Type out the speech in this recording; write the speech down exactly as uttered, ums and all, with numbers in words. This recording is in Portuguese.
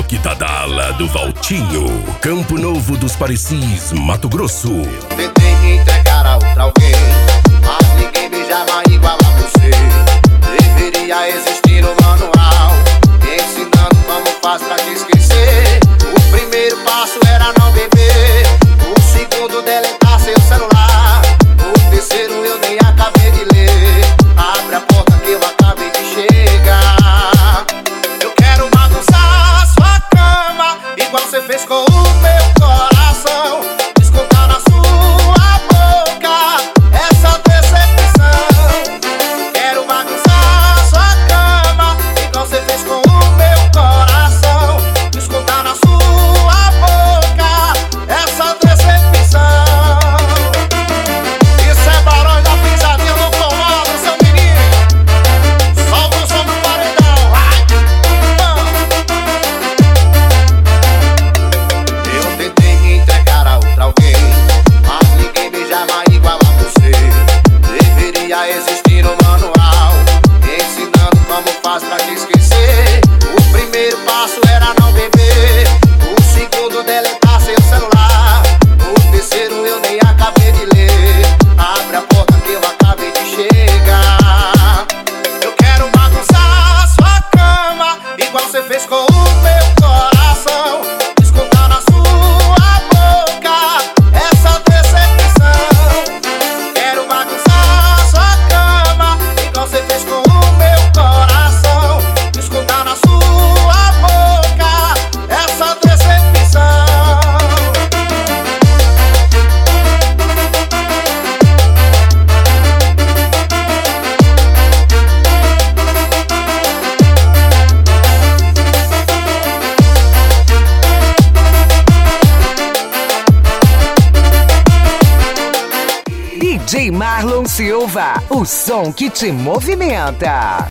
Quitadala do Valtinho, Campo Novo dos Parecis, Mato Grosso. Tentei me entregar a outra alguém, mas ninguém beijava igual a você. Deveria existir um manual ensinando como faz pra te esquecer. O primeiro passo era não beber, o segundo deletar seu celular, o terceiro eu nem acabei de ler. Abre a porta que eu acabei de chegar. Eu quero bagunçar sua cama, igual você fez com o meu coração. Descontar na sua boca essa decepção. Quero bagunçar sua cama, igual você fez com o meu coração. Descontar na sua boca essa decepção. Isso é barulho da pisadinha no comando, seu menino. Solta o som do paredão, vai! Eu tentei me entregar a outra alguém, mas ninguém beijava igual a você. Deveria existir um manual ensinando como faz pra te esquecer. O primeiro passo era não beber, o segundo deletar seu celular, o terceiro eu nem acabei de ler. Abre a porta que eu acabei de chegar. Eu quero bagunçar sua cama, igual você fez com o meu coração. Descontar na sua boca essa decepção. Quero bagunçar sua cama, igual você fez com o meu coração. Descontar na sua boca essa decepção. D J Marlon Silva, o som que te movimenta.